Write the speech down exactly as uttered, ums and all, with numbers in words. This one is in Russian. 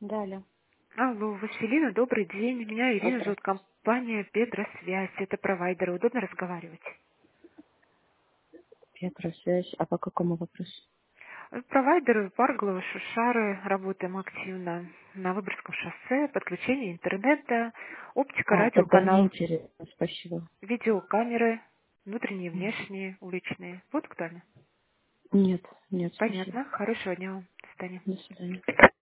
Далее. Алло, Василина, добрый день. Меня Ирина зовут, Здравствуйте. компания Петросвязь. Это провайдер. Удобно разговаривать? Петросвязь. А по какому вопросу? Э, Провайдеры Парглова, Шушары. Работаем активно на Выборгском шоссе. Подключение интернета, оптика, А, тогда не радиоканал, интересно. Спасибо. видеокамеры, внутренние, внешние, уличные. Вот актуально. Нет, нет, спасибо. Понятно. Хорошего дня вам. До свидания. До свидания.